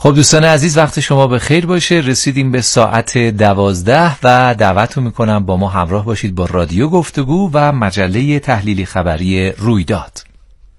خب دوستان عزیز، وقت شما به خیر باشه. رسیدیم به ساعت 12 و دعوتتون میکنم با ما همراه باشید با رادیو گفتگو و مجله تحلیلی خبری رویداد.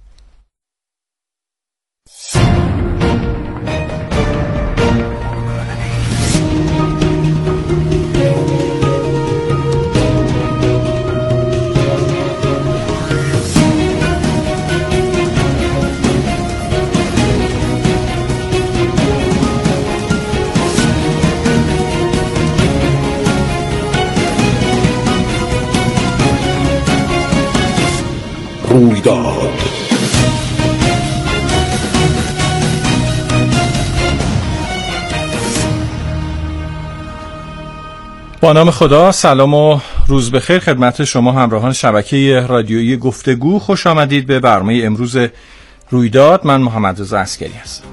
رویداد. با نام خدا، سلام و روز بخیر خدمت شما همراهان شبکه رادیویی گفتگو. خوش آمدید به برنامه امروز رویداد. من محمد رضا عسکری هستم.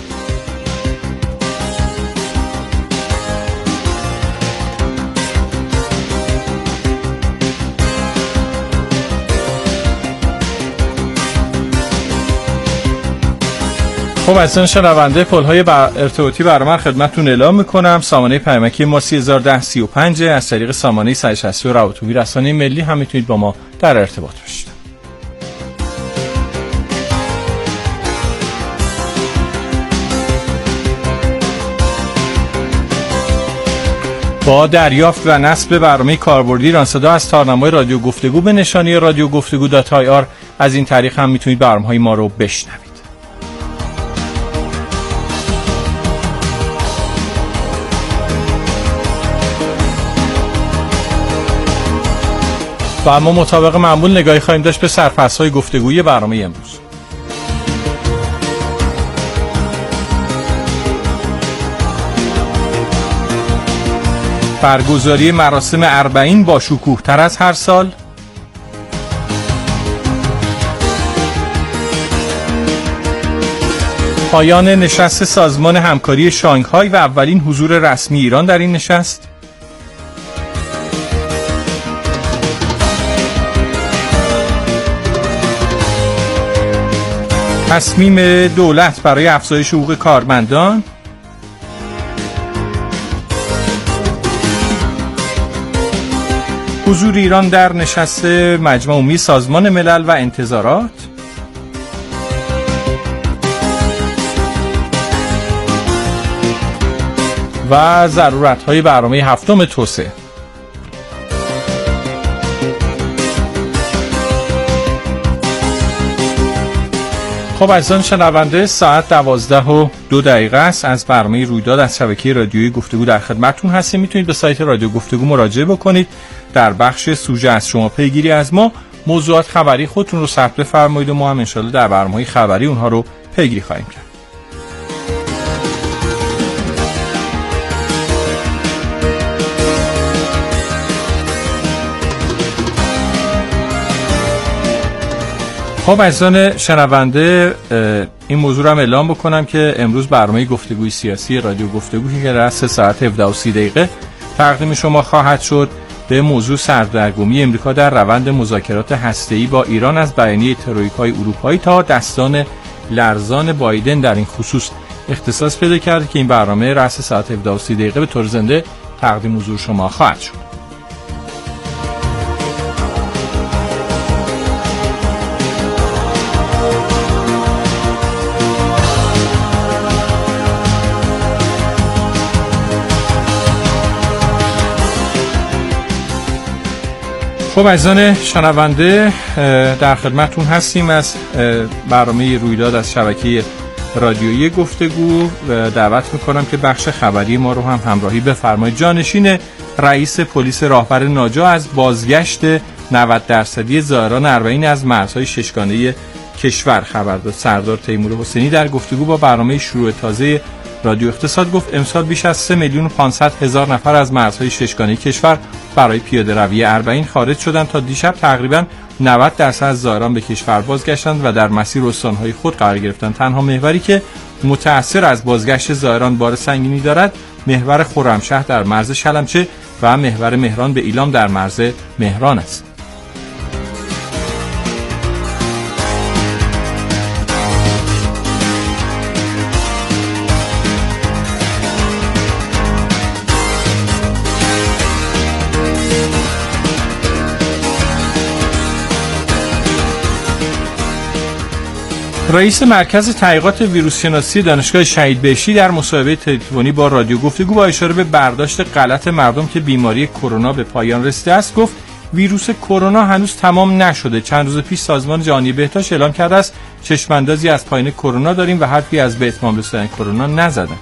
خب عزیزان شنونده، پل‌های ارتباطی برای من خدمتتون اعلام میکنم. سامانه پیامکی ما 301035 از طریق سامانه 160 روابط رسانه ملی هم میتونید با ما در ارتباط باشید. با دریافت و نصب برنامه کاربردی ایران صدا از تارنمای رادیو گفتگو به نشانی رادیو گفتگو.ir از این طریق هم میتونید برنامه‌های ما رو بشنوید. و اما مطابق معمول نگاهی خواهیم داشت به سرفصل‌های گفتگویی برنامه امروز. برگزاری مراسم 40 با شکوه‌تر از هر سال. پایان نشست سازمان همکاری شانگهای و اولین حضور رسمی ایران در این نشست. تصمیم دولت برای افزایش حقوق کارمندان. حضور ایران در نشست مجمع عمومی سازمان ملل و انتظارات. و ضرورت‌های برنامه هفتم توسعه. خب عزیزان شنونده، ساعت 12:02 است از برنامه رویداد از شبکه رادیویی گفتگو در خدمتتون هستیم. میتونید به سایت رادیو گفتگو مراجعه بکنید. در بخش سوژه از شما پیگیری از ما موضوعات خبری خودتون رو ثبت بفرمایید و ما هم انشالله در برنامه‌های خبری اونها رو پیگیری خواهیم کرد. خب عزیزان شنونده، این موضوع رو هم اعلام بکنم که امروز برنامه گفتگوی سیاسی رادیو گفتگو که در 3 ساعت 17:30 دقیقه تقدیم شما خواهد شد به موضوع سردرگمی امریکا در روند مذاکرات هسته‌ای با ایران از بیانیه ترویکای اروپایی تا دستان لرزان بایدن در این خصوص اختصاص پیدا کرده که این برنامه رأس ساعت 17:30 دقیقه به طور زنده تقدیم حضور شما خواهد شد. خب عزیزان شنونده، در خدمتتون هستیم از برنامه رویداد از شبکه رادیویی گفتگو. دعوت میکنم که بخش خبری ما رو هم همراهی بفرمایید. جانشین رئیس پلیس راهبر ناجا از بازگشت 90% زائران اربعین از مرزهای ششگانه کشور خبر داد. سردار تیمور حسینی در گفتگو با برنامه شروع تازه رادیو اقتصاد گفت امسال بیش از 3,500,000 نفر از مرزهای ششگانه کشور برای پیاده روی اربعین خارج شدند. تا دیشب تقریباً 90% از زائران به کشور بازگشتند و در مسیر استانهای خود قرار گرفتند. تنها محوری که متأثر از بازگشت زائران بار سنگینی دارد محور خرمشهر در مرز شلمچه و محور مهران به ایلام در مرز مهران است. رئیس مرکز تحقیقات ویروس شناسی دانشگاه شهید بهشتی در مصاحبه تلفنی با رادیو گفتگو با اشاره به برداشت غلط مردم که بیماری کرونا به پایان رسیده است گفت ویروس کرونا هنوز تمام نشده. چند روز پیش سازمان جهانی بهداشت اعلام کرده است چشم‌اندازی از پایان کرونا داریم و حرفی از به اتمام رساندن کرونا نزدن.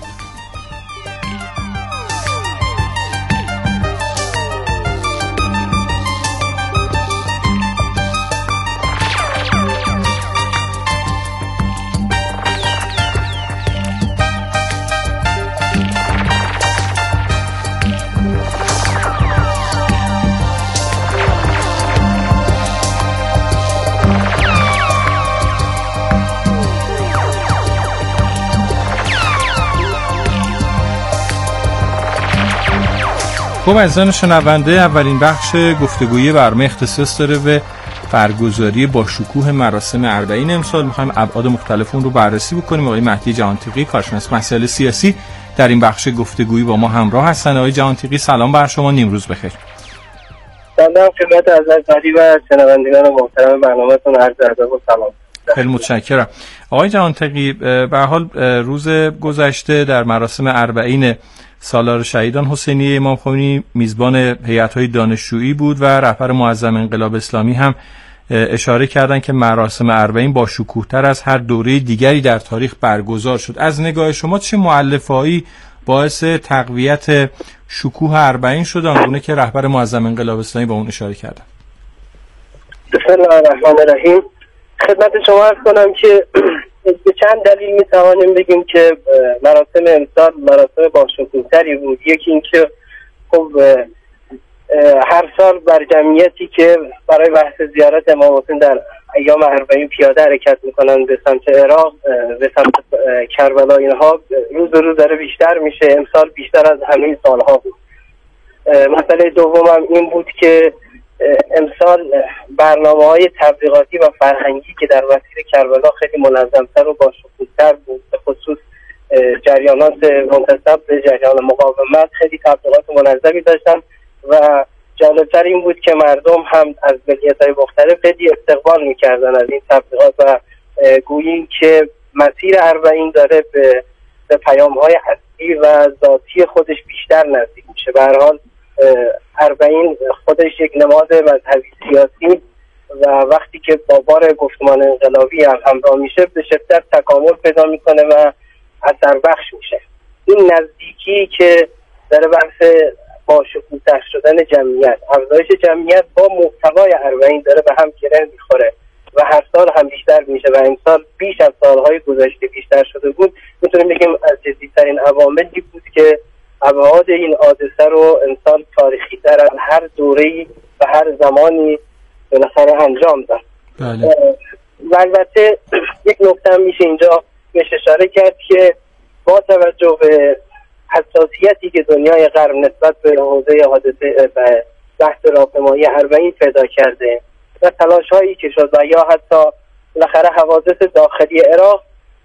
خب عزیزان شنونده، اولین بخش گفتگوی برنامه اختصاص داره به برگزاری با شکوه مراسم اربعین امسال. می‌خوایم ابعاد مختلف اون رو بررسی بکنیم. آقای مهدی جهانتیغی کارشناس مسائل سیاسی در این بخش گفتگویی با ما همراه هستن. آقای جهانتیغی سلام بر شما، نیمروز بخیر. سلام خدمت عزیزانی و شنوندگان محترم برنامه‌تون، عرض ادب و سلام. خیلی متشکرم. آقای جهانتیغی، به هر حال روز گذشته در مراسم اربعین سالار شهیدان حسینیه امام خمینی میزبان هیئت‌های دانشجویی بود و رهبر معظم انقلاب اسلامی هم اشاره کردند که مراسم اربعین با شکوه‌تر از هر دوره دیگری در تاریخ برگزار شد. از نگاه شما چه مؤلفه‌ای باعث تقویت شکوه اربعین شد آنگونه که رهبر معظم انقلاب اسلامی با اون اشاره کردند؟ بسم الله الرحمن الرحیم. خدمت شما عرض کنم که به چند دلیل میتوانیم بگیم که مراسم امسال مراسم با شکوه‌تری بود. یکی این که خب هر سال بر جمعیتی که برای بحث زیارت امام حسین در ایام اربعین پیاده حرکت میکنن به سمت عراق، به سمت کربلا، اینها روز به روز داره بیشتر میشه. امسال بیشتر از همه سالها بود. مسئله دومم این بود که امسال برنامه‌های تبلیغاتی و فرهنگی که در مسیر کربلا خیلی منظم‌تر و با شکوه‌تر بود، به خصوص جریانات منتسب به جریان مقاومت خیلی تبلیغات منظمی داشتن و جالبتر این بود که مردم هم از ملیت‌های مختلف خیلی استقبال می‌کردن از این تبلیغات و گویی که مسیر اربعین داره به پیام‌های اصلی و ذاتی خودش بیشتر نزدیک میشه. به هر حال اربعین خودش یک نماد مذهبی سیاسی و وقتی که با بار گفتمان انقلابی همراه میشه به شدت تکامل پیدا میکنه و اثر بخش میشه. این نزدیکی که در بحث با شکوه‌تر شدن جمعیت، افزایش جمعیت با محتوای اربعین داره به هم گره میخوره و هر سال هم بیشتر میشه و امسال بیش از سالهای گذشته بیشتر شده بود. میتونیم بگیم از جدیدترین عواملی بود که ابعاد این حادثه رو امسال تاریخی تر از هر دوره‌ای و هر زمانی بالاخره انجام داد. بله. و البته یک نکته هم میشه اینجا بهش اشاره کرد که با توجه به حساسیتی که دنیای غرب نسبت به حوزه حادثه بحث راهپیمایی اربعین پیدا کرده و تلاش‌هایی که شد و یا حتی بالاخره حوادث داخلی عراق،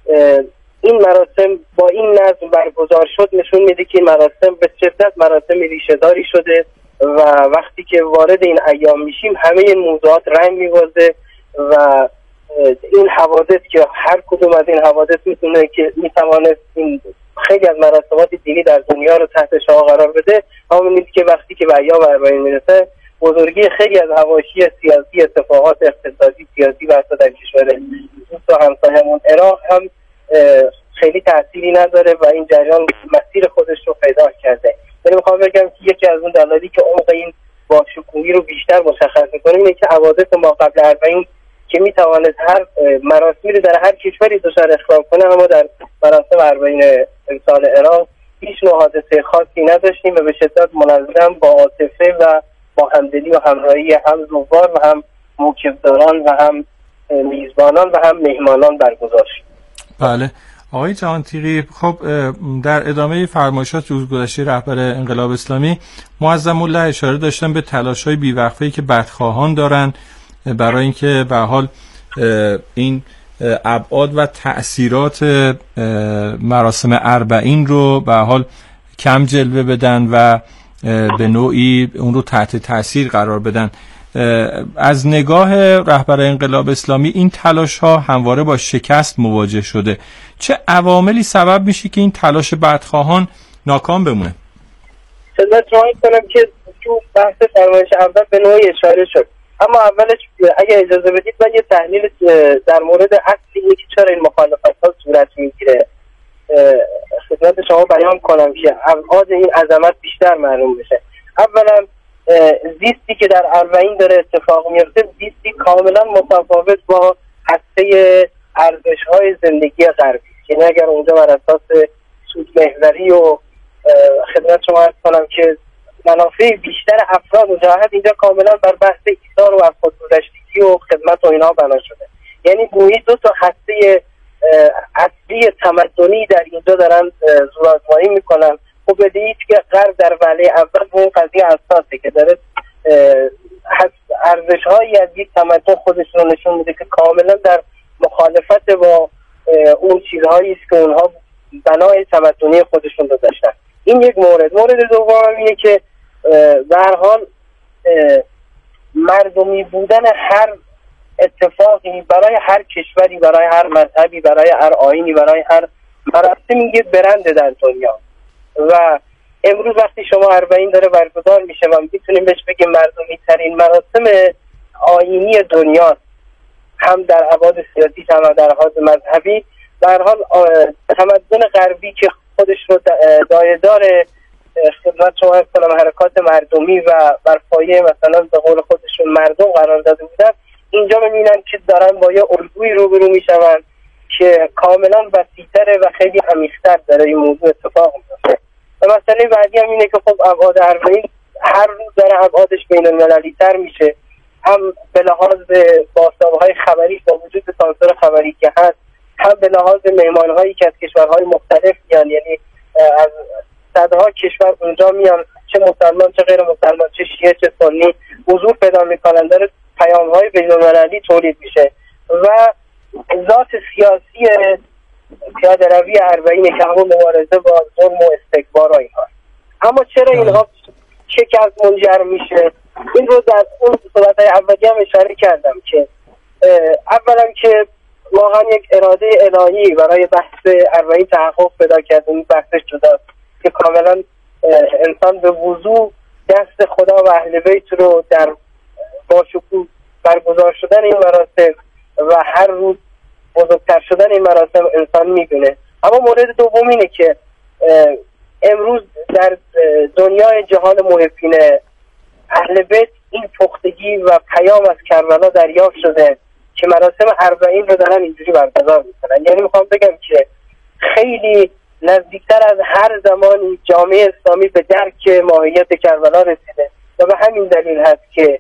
این مراسم با این نظم برگزار شد نشون میده که این مراسم به شدت مراسم ریشه‌داری شده و وقتی که وارد این ایام میشیم همه این موضوعات رنگ می‌بازه و این حوادث که هر کدوم از این حوادث میتوانست این خیلی از مراسمات دینی در دنیا رو تحت شعاع قرار بده، اما می‌بینید که وقتی که به ایام اربعین میرسه بزرگی خیلی از حواشی سیاسی، اتفاقات اقتصادی، سیاسی و حتی در کشور دوست و همسایه‌مون عراق هم خیلی تأثیری نداره و این جریان مسیر خودش رو پیدا کرده. یعنی میخوام بگم که یکی از اون دلایلی که عمق این با شکوهی رو بیشتر مشخص می‌کنه اینه که حوادث ما قبل اربعین که میتوانست هر مراسمی رو در هر کشوری دچار اخراج کنه، اما در مراسم اربعین امسال عراق هیچ نوع حادثه خاصی نداشتیم و به شدت منظم با عاطفه و با همدلی و همراهی هم زوار و هم موکبداران و هم میزبانان و هم مهمانان برگزار شد. بله. آقای جهانتیغی، خب در ادامه فرمایشات روز گذشته رهبر انقلاب اسلامی معظم الله اشاره داشتن به تلاش‌های بی‌وقفه‌ای که بدخواهان دارن برای اینکه به حال این ابعاد و تأثیرات مراسم اربعین رو به حال کم جلوه بدن و به نوعی اون رو تحت تأثیر قرار بدن. از نگاه رهبر انقلاب اسلامی این تلاش ها همواره با شکست مواجه شده. چه عواملی سبب میشه که این تلاش بدخواهان ناکام بمونه؟ خدمت شما کنم که تو بحث فرمایش اول به نوعی اشاره شد، اما اولش اگه اجازه بدید من یه تحلیل در مورد اصلی اینه که چرا این مخالفت‌ها صورت میگیره خدمت شما بیان کنم که ابعاد این عظمت بیشتر معلوم بشه. اولا زیستی که در اربعین داره اتفاق میفته زیستی کاملا متفاوت با هسته ارزش‌های زندگی غربی، یعنی اگر اونجا بر اساس سود محوری و خدمت شما عرض کنم که منافع بیشتر افراد مجاهد، اینجا کاملا بر بحث ایثار و از خودگذشتگی و خدمت و اینا بنا شده. یعنی گویی دو تا هسته اصلی تمدنی در اینجا دارن زورآزمایی میکنن. خب بدید که غرب در وهله اول به این قضیه اساسه که داره ارزش‌هایی از یک تمدن خودشون رو نشون میده که کاملا در مخالفت با اون چیزهایی است که اونها بنای تمدنی خودشون رو داشتن. این یک مورد. مورد دوم اینه که به هر حال مردمی بودن هر اتفاقی برای هر کشوری، برای هر مذهبی، برای هر آیینی، برای هر مراسمی یک برنده در دنیا. و امروز وقتی شما اربعین داره برگزار میشه و میتونیم بهش بگیم مردمی ترین مراسم آیینی دنیا، هم در ابعاد سیاسی هم در ابعاد مذهبی، در حال تمدن غربی که خودش رو دایه‌دار خدمت شما کنم حرکات مردمی و بر پایه مثلا به قول خودشون مردم قرار داده بودن، اینجا میبینن که دارن با یه الگویی روبرو میشون که کاملا وسیع‌تره و خیلی عمیق‌تر داره این موضوع اتفاق میفته. و مسئله بعدی هم اینه که خب ابعاد اربعین هر روز داره ابعادش بین‌المللی تر میشه، هم به لحاظ بازتاب‌های خبری با وجود سانسور خبری که هست، هم به لحاظ مهمان‌هایی که از کشورهای مختلف میان، یعنی از صدها کشور اونجا میان، چه مسلمان چه غیر مسلمان، چه شیعه چه سنی حضور پیدا میکنن، داره پیام‌های بین‌المللی تولید میشه. و ذات سیاسی پیاده روی اربعین که همون مبارزه با ظلم و استکبار و اینها. اما چرا اینها شکست منجر میشه؟ این رو در اون صحبت‌های اولی هم اشاره کردم که اولا که واقعا یک اراده الهی برای بحث اربعین تحقق پیدا کرد. این بحثش جداست که کاملا انسان به وضوح دست خدا و اهل بیت رو در باشکوه برگزار شدن این مراسم و هر روز بزرگتر شدن این مراسم انسان میبینه. اما مورد دوم اینه که امروز در دنیای جهان محبین اهل بیت این پختگی و پیام از کربلا دریافت شده که مراسم اربعین رو دارن اینجوری برگزار میکنن. یعنی میخوام بگم که خیلی نزدیکتر از هر زمانی جامعه اسلامی به درک ماهیت کربلا رسیده و به همین دلیل هست که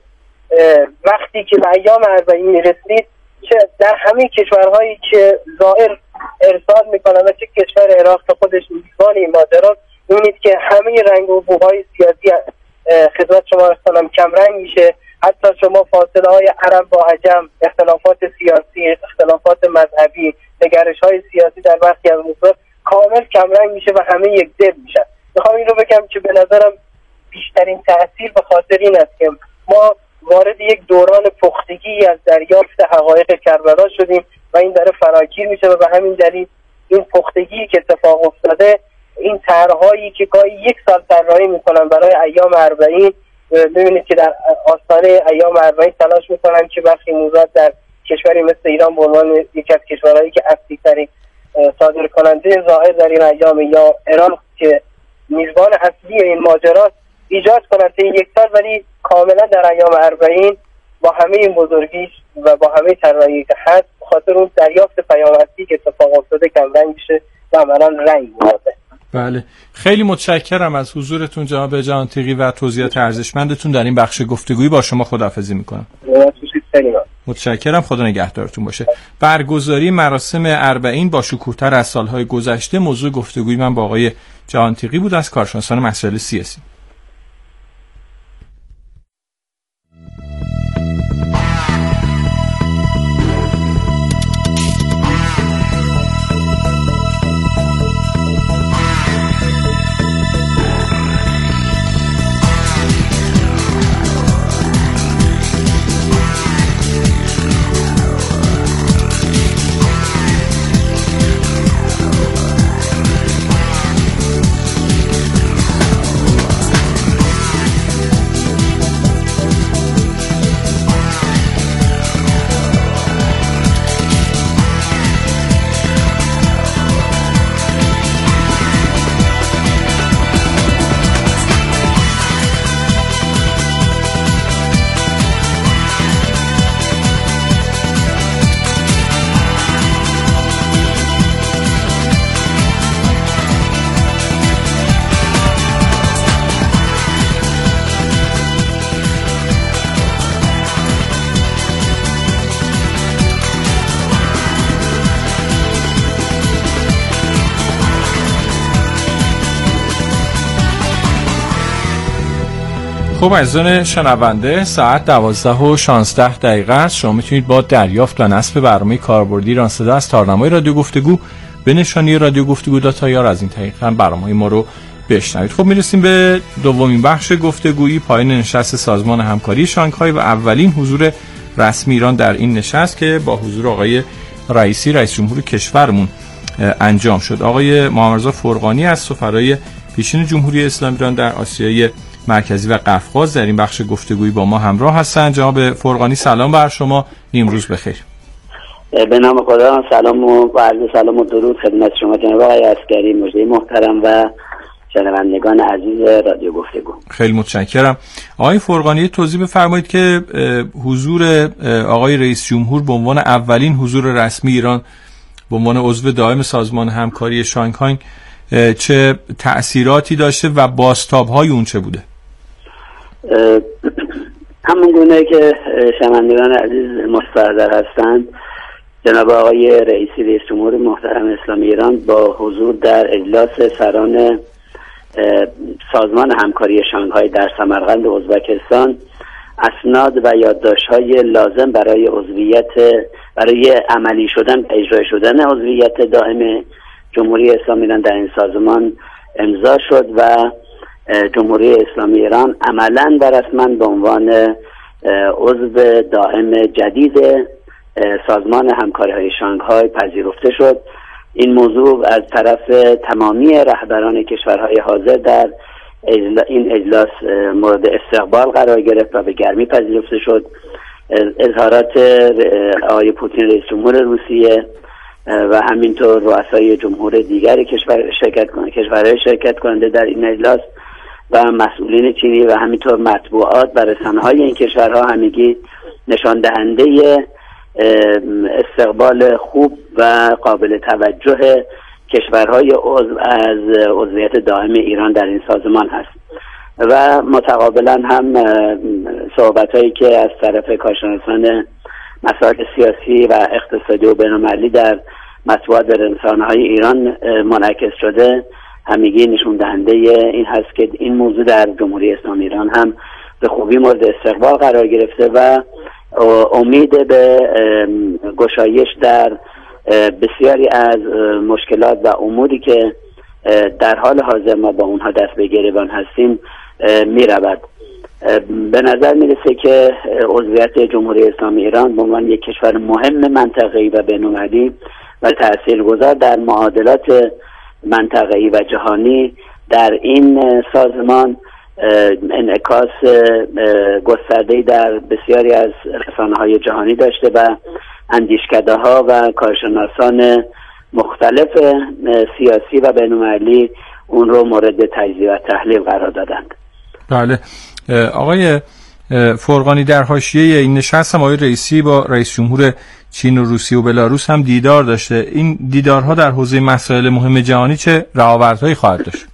وقتی که به ایام اربعین میرسید چه در همه کشورهایی که زائر ارسال میکنن و چه کشور عراق که خودش میزبان این ماجراست، میبینید که همه رنگ و بوهای سیاسی خدمت شما رسانم کمرنگ میشه. حتی شما فاصله های عرب با عجم، اختلافات سیاسی، اختلافات مذهبی، نگرش های سیاسی در برخی از موضوعات کامل کمرنگ میشه و همه یک دل میشن. میخوام این رو بگم که به نظرم بیشترین تأثیر به خاطر این است که ما وارد یک دوران پختگی از دریافت حقایق کربلا شدیم و این داره فراگیر میشه و به همین دلیل این پختگی که اتفاق افتاده، این طرح‌هایی که گاهی یک سال طراحی میکنن برای ایام اربعین، ببینید که در آستانه ایام اربعین تلاش میکنن که برخی موضوعات در کشوری مثل ایران به عنوان یکی از کشورهایی که اصلی‌ترین صادر کننده ظاهر در این ایام یا ایران که میزبان اصلی این ماجراست ایجاد کنند تا یک سال، ولی کاملا در ایام اربعین با همه این بزرگیش و با همه طراحی که هست خاطر اون دریافت پیام اصلی که اتفاق افتاده کمرنگ میشه و عملا رنگ میده. بله، خیلی متشکرم از حضورتون جناب جهانتیغی و توضیحات ارزشمندتون در این بخش گفتگویی. با شما خداحافظی میکنم. متشکرم، خدا نگهدارتون باشه. برگزاری مراسم اربعین با شکوه‌تر از سالهای گذشته موضوع گفتگوی من با آقای جهانتیغی بود از کارشناسان مسائل سیاسی. خب عزیزان شنونده، ساعت 12:16 است. شما میتونید با دریافت و نصب برنامه کاربردی ایران صدا از تارنمای رادیو گفتگو به نشانی رادیو گفتگو داتایار از این طریق برنامه ما رو بشنوید. خب میرسیم به دومین بخش گفتگویی، پایان نشست سازمان همکاری شانگهای و اولین حضور رسمی ایران در این نشست که با حضور آقای رئیسی رئیس جمهور کشورمون انجام شد. آقای محمدرضا فرغانی از سفرای پیشین جمهوری اسلامی ایران در آسیای مرکزی و قفقاز در این بخش گفتگویی با ما همراه هستند. جناب فرغانی سلام بر شما، امروز بخیر. به نام خدا، سلام و عرض سلام و درود خدمت شما جناب آقای عسکری، مجری محترم و شنوندگان عزیز رادیو گفتگو. خیلی متشکرم. آقای فرغانی توضیح بفرمایید که حضور آقای رئیس جمهور به عنوان اولین حضور رسمی ایران به عنوان عضو دائم سازمان همکاری شانگهای چه تأثیراتی داشته و بازتاب‌های اون چه بوده؟ همون گونه که شنوندگان عزیز مستحضر هستند، جناب آقای رئیسی رئیس جمهور محترم اسلامی ایران با حضور در اجلاس سران سازمان همکاری شانگهای در سمرقند ازبکستان اسناد و یادداشت‌های لازم برای عملی شدن و اجرا شدن عضویت دائم جمهوری اسلامی ایران در این سازمان امضا شد و جمهوری اسلامی ایران عملاً و رسما به عنوان عضو دائم جدید سازمان همکاری‌های شانگهای پذیرفته شد. این موضوع از طرف تمامی رهبران کشورهای حاضر در این اجلاس مورد استقبال قرار گرفت و به گرمی پذیرفته شد. اظهارات آقای پوتین رئیس جمهور روسیه و همینطور رؤسای جمهور دیگر کشورهای شرکت کننده در این اجلاس و مسئولین چینی و همینطور مطبوعات و رسانه‌های این کشورها همگی نشان دهنده استقبال خوب و قابل توجه کشورهای عضو از عضویت دائم ایران در این سازمان هست و متقابلا هم صحبت‌هایی که از طرف کارشناسان مسائل سیاسی و اقتصادی و بین‌المللی در مطبوعات و رسانه‌های ایران منعکس شده همگی نشون دهنده این هست که این موضوع در جمهوری اسلامی ایران هم به خوبی مورد استقبال قرار گرفته و امید به گشایش در بسیاری از مشکلات و اموری که در حال حاضر ما با اونها دست به گریبان هستیم می رود. به نظر می رسه که عضویت جمهوری اسلامی ایران به عنوان یک کشور مهم منطقه‌ای و بین‌المللی و تاثیرگذار در معادلات منطقه‌ای و جهانی در این سازمان انعکاس گسترده‌ای در بسیاری از رسانه‌های جهانی داشته و اندیشکده‌ها و کارشناسان مختلف سیاسی و بین‌المللی اون رو مورد تجزیه و تحلیل قرار دادند. بله آقای فرغانی، در حاشیه این نشست هم آقای رئیسی با رئیس جمهور چین و روسیه و بلاروس هم دیدار داشته. این دیدارها در حوزه مسائل مهم جهانی چه رهاوردهایی خواهد داشت؟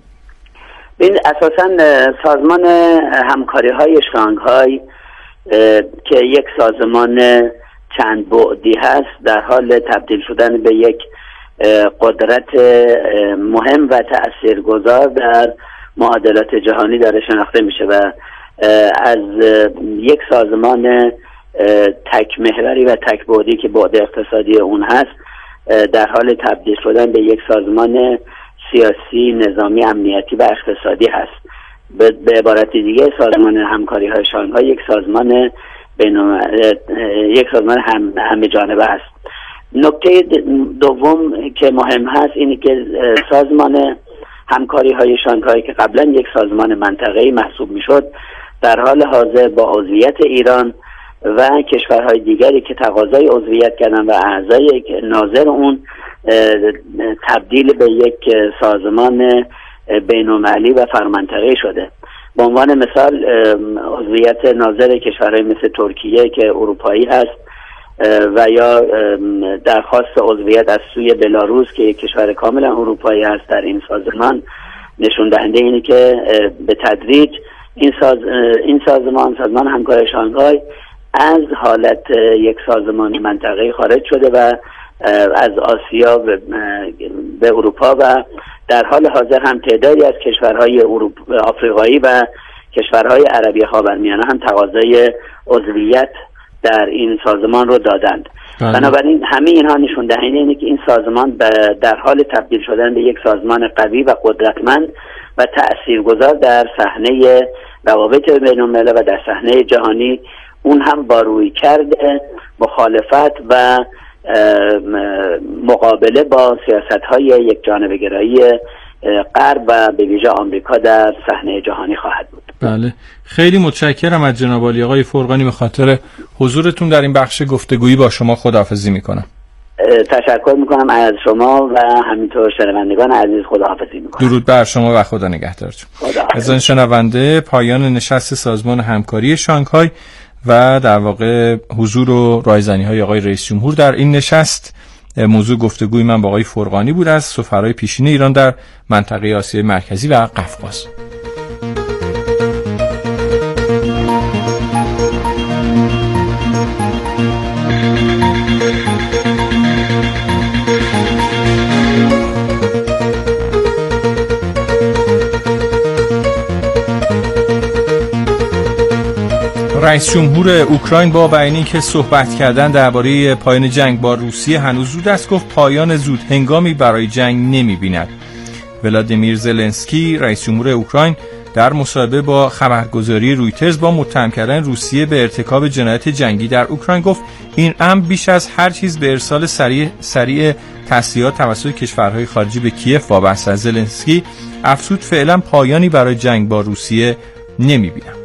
این اساساً سازمان همکاری‌های شانگهای که یک سازمان چند بعدی هست در حال تبدیل شدن به یک قدرت مهم و تأثیرگذار در معادلات جهانی داره شناخته میشه و از یک سازمان تک محوری و تک بعدی که بعد اقتصادی اون هست در حال تبدیل شدن به یک سازمان سیاسی، نظامی، امنیتی و اقتصادی هست. به عبارت دیگه سازمان همکاری های شانگهای یک سازمان همه جانبه هست. نکته دوم که مهم هست اینه که سازمان همکاری های شانگهای که قبلا یک سازمان منطقه‌ای محسوب میشد در حال حاضر با عضویت ایران و کشورهای دیگری که تقاضای عضویت کردن و اعضای ناظر اون تبدیل به یک سازمان بین‌المللی و فرامنطقه‌ای شده. به عنوان مثال عضویت ناظر کشورهای مثل ترکیه که اروپایی هست و یا درخواست عضویت از سوی بلاروس که یک کشور کاملا اروپایی هست در این سازمان نشون دهنده اینه که به تدریج این سازمان همکاری شانگهای از حالت یک سازمان منطقه‌ای خارج شده و از آسیا به اروپا و در حال حاضر هم تعدادی از کشورهای آفریقایی و کشورهای عربی خاورمیانه هم تقاضای عضویت در این سازمان رو دادند. بنابراین همه اینها نشون دهنده اینه که این سازمان در حال تبدیل شدن به یک سازمان قوی و قدرتمند و تأثیرگذار در صحنه روابط بین الملل و در صحنه جهانی، اون هم با رویکرد مخالفت و مقابله با سیاست‌های یک جانبه گرایی غرب و به ویژه آمریکا در صحنه جهانی خواهد بود. بله، خیلی متشکرم از جناب عالی آقای فرقانی به خاطر حضورتون در این بخش گفتگویی. با شما خداحافظی میکنم. تشکر میکنم از شما و همینطور شنوندگان عزیز. خداحافظی میکنم. درود بر شما و خدا نگهدارتون. از این شنونده پایان نشست سازمان همکاری شانگهای و در واقع حضور و رایزنی‌های آقای رئیس جمهور در این نشست. موضوع گفتگوی من با آقای فرقانی بود از سفرای پیشین ایران در منطقه آسیای مرکزی و قفقاز. رئیس جمهور اوکراین با بیانیه‌ای که صحبت کردن درباره پایان جنگ با روسیه هنوز زود است گفت پایان زود هنگامی برای جنگ نمی‌بیند. ولادیمیر زلنسکی رئیس جمهور اوکراین در مصاحبه با خبرگزاری رویترز با متهم کردن روسیه به ارتکاب جنایت جنگی در اوکراین گفت این امر بیش از هر چیز به ارسال سریع تسلیحات توسط کشورهای خارجی به کیف وابسته است. زلنسکی افزود فعلا پایانی برای جنگ با روسیه نمی‌بینم.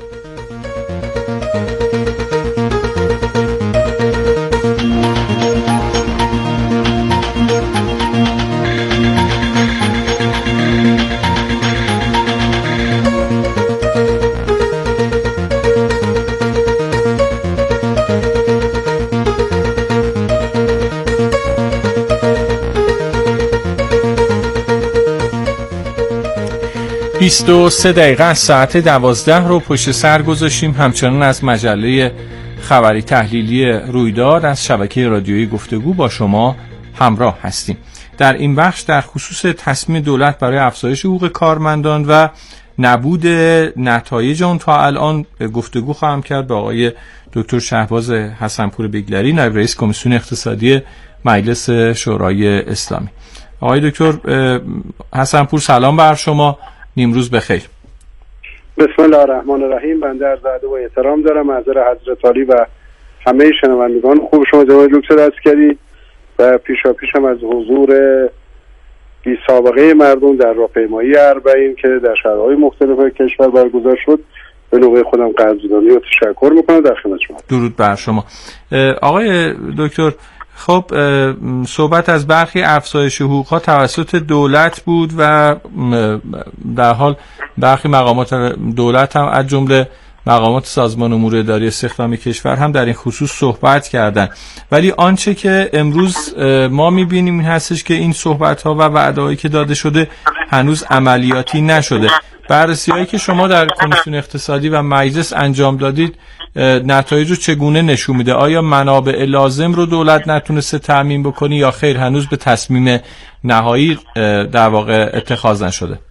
و 3 دقیقه از ساعت 12 رو پشت سر گذاشتیم. همچنان از مجله خبری تحلیلی رویداد از شبکه رادیویی گفتگو با شما همراه هستیم. در این بخش در خصوص تصمیم دولت برای افزایش حقوق کارمندان و نبود نتایج آن تا الان گفتگو خواهم کرد با آقای دکتر شهباز حسنپور بیگلری، نایب رئیس کمیسیون اقتصادی مجلس شورای اسلامی. آقای دکتر حسنپور سلام بر شما، نیمروز بخیر. بسم الله الرحمن الرحیم. بنده عرض ادب و احترام دارم حضرت حضرت عالی و همه شنوندگان خوب شما جناب دکتر عرض کردید و پیشاپیشم از حضور بی سابقه مردم در راهپیمایی اربعین که در شهرهای مختلف کشور برگزار شد به نوبه خودم قدردانی و تشکر میکنم. در خدمت شما. درود بر شما. آقای دکتر، خب صحبت از برخی افزایش حقوق‌ها توسط دولت بود و در حال برخی مقامات دولت هم از جمله مقامات سازمان امور اداری استخدامی کشور هم در این خصوص صحبت کردن، ولی آنچه که امروز ما می‌بینیم این هستش که این صحبت‌ها و وعده‌هایی که داده شده هنوز عملیاتی نشده. بررسی‌هایی که شما در کمیسیون اقتصادی و مجلس انجام دادید نتایج رو چگونه نشون میده؟ آیا منابع لازم رو دولت نتونسته تأمین بکنه یا خیر هنوز به تصمیم نهایی در واقع اتخاذ نشده؟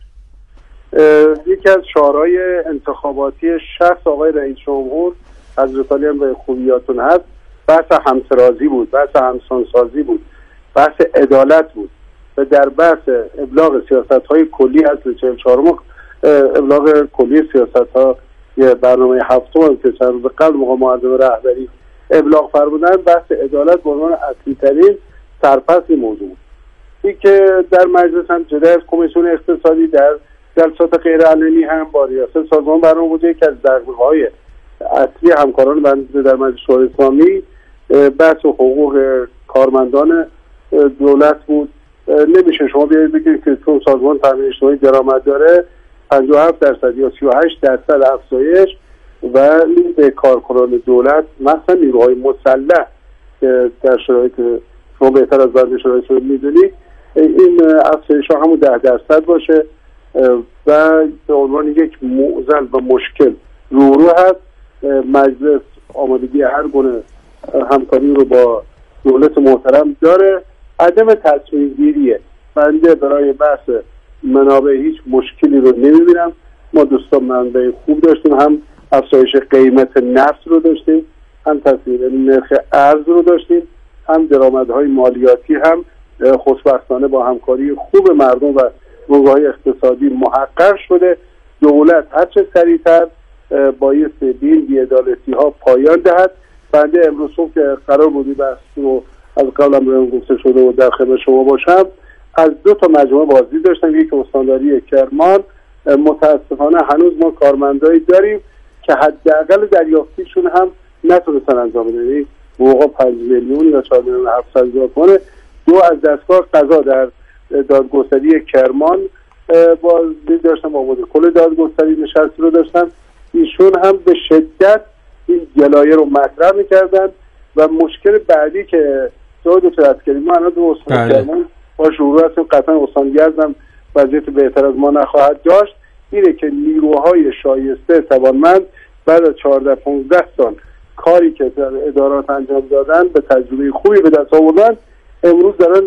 یکی از شعارهای انتخاباتی شخص آقای رئیس جمهور حضرت عالی هم به خوبیاتون هست بحث همسرازی بود، بحث همسانسازی بود، بحث عدالت بود و در بحث ابلاغ سیاست‌های کلی اصل 44 ابلاغ کلی سیاست‌ها یه برنامه هفتم که چند روز قبل موقع معظم رهبری ابلاغ فرمودن بحث عدالت به عنوان اصلی ترین سرپرست موضوع این که در مجلس هم جدا از کمیسیون اقتصادی در جلسات غیر علنی هم با ریاست سازمان برنامه بوده که از دغدغه‌های اصلی همکاران بنده در مجلس شورای اسلامی بحث حقوق کارمندان دولت بود. نمیشه شما بیایید بگید که چون سازمان تامین اجتماعی درآمد داره 57% یا 38% افزایش و به کارکنان دولت مثلا نیروهای مسلح که در شرایط شما بهتر از بنده شرایط رو میدونید این افزایش ها همون 10% باشه و به عنوان یک معضل و مشکل رو هست. مجلس آمادگی هر گونه همکاری رو با دولت محترم داره. عدم تصمیم گیریه بنده برای بحث منابع هیچ مشکلی رو نمیبینم. ما دوستان منبع خوب داشتیم، هم افزایش قیمت نفت رو داشتیم، هم تصویر نرخ ارز رو داشتیم، هم درآمدهای مالیاتی، هم خوشبختانه با همکاری خوب مردم و گروه‌های اقتصادی محقق شده. دولت هرچه سریعتر بایستی به این بی‌عدالتی‌ها پایان دهد. بنده امروز صبح که قرار بودی بحث رو از قبلم بهم گفته شده و در خدمت شما باشم، از 2 تا مجموعه بازدید داشتم. یک استانداری کرمان، متاسفانه هنوز ما کارمندایی داریم که حداقل دریافتیشون هم نتونستن انجام بدن. حقوق 5 میلیون یا 4,700,000 تومان. 2 از دستگاه قضا در دادگستری کرمان بازدید داشتم، آماده کل دادگستری نشستی رو داشتم. ایشون هم به شدت این گلایه رو مطرح می‌کردن و مشکل بعدی که دکتر عسکری ما الان تو استان کرمان با شروع هستیم، قطعا استانگرد هم وضعیت بهتر از ما نخواهد داشت، اینه که نیروهای شایسته توانمند بعد از 14-15 سال کاری که در ادارات انجام دادن به تجربه خوبی به دست آوردن، امروز دارن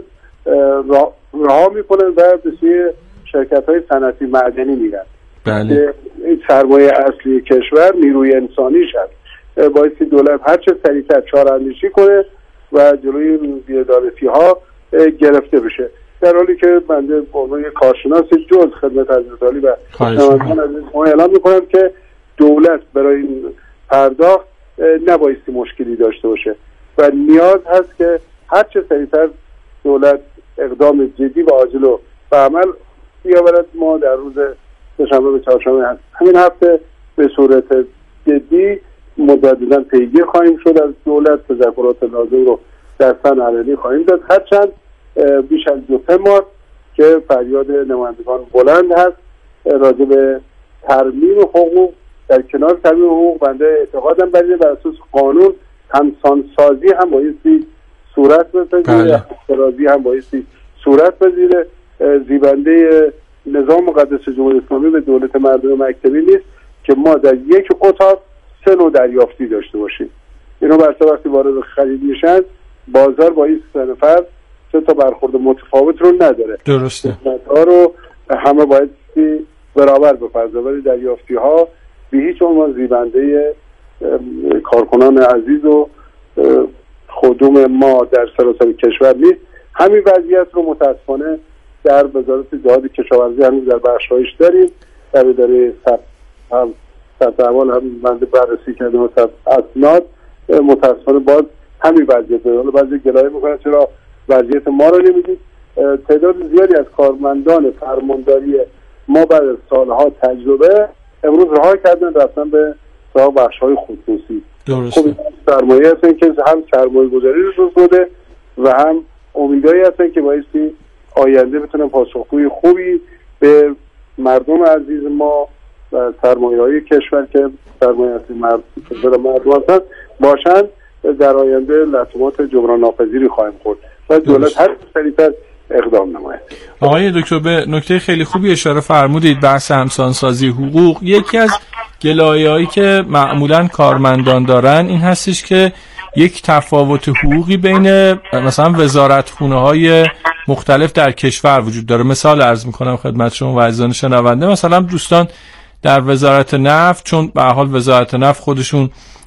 رها میکنن و به سوی شرکت‌های صنعتی معدنی میرن. بله. این سرمایه اصلی کشور نیروی انسانیش هست. باید دولت هر چه سریعتر چاره‌اندیشی کنه و جلوی بی‌عدالتی‌ها گرفته بشه. در حالی که بنده به عنوان کارشناس جز خدمت حضرت عالی و نمایندگان عزیز ما اعلام می‌کنم که دولت برای این پرداخت نبایستی مشکلی داشته باشه و نیاز هست که هر چه سریعتر دولت اقدام جدی و عاجل و به عمل بیاورد. ما در روز سه‌شنبه به چهارشنبه همین هفته به صورت جدی مجدداً پیگیر خواهیم شد از دولت، تذکرات لازم رو در سن علنی خواهیم داد. هرچند بیش از 2 ماه که فریاد نمایندگان بلند هست راجع به ترمیم حقوق. در کنار ترمیم حقوق بنده اعتقادم بر اینه بر اساس قانون همسانسازی هم بایستی صورت بپذیره، اختراضی هم بایستی صورت بپذیره. زیبنده نظام مقدس جمهوری اسلامی به دولت مردم مکتبی نیست که ما در یک اتاق 3 نوع دریافتی داشته باشیم. اینو برسه وقتی وارد خرید میشن بازار با این 3 نفر 3 تا برخورد متفاوت رو نداره. درسته. خدمت‌ها رو همه باید برابر بپذیره، ولی دریافتی ها به هیچ عنوان زیبنده کارکنان عزیز و خدوم ما در سراسر کشور نیست. همین وضعیت رو متاسفانه در وزارت جهاد کشاورزی هنوز در بخش‌هایش داریم. در اداره ثبت احوال هم بنده بررسی کردم و اسناد متاسفانه باز همین وضعیت داره. حالا بعضی گلایه میکنن چرا وضعیت ما رو نمیدید. تعداد زیادی از کارمندان فرمانداری ما بعد از سالها تجربه امروز رها کردن رفتن به سراغ بخش‌های خصوصی. درسته. خب سرمایه هستن که هم سرمایه گذاری رو شده و هم امیدایی هستن که بایستی آینده بتونن پاسخگوی خوبی به مردم عزیز ما و سرمایه‌های کشور که سرمایه اصلی مردم هستن باشن. در آینده لطمات جبران ناپذیری خواهیم خورد و دولت هر سریعتر اقدام نماید. آقای دکتر به نکته خیلی خوبی اشاره فرمودید، بحث همسانسازی حقوق. یکی از گلایه‌هایی که معمولاً کارمندان دارن این هستش که یک تفاوت حقوقی بین مثلا وزارتخونه‌های مختلف در کشور وجود داره. مثال عرض می‌کنم خدمت شما و عزیزان شنونده، مثلا دوستان در وزارت نفت، چون به حال وزارت نفت خودشون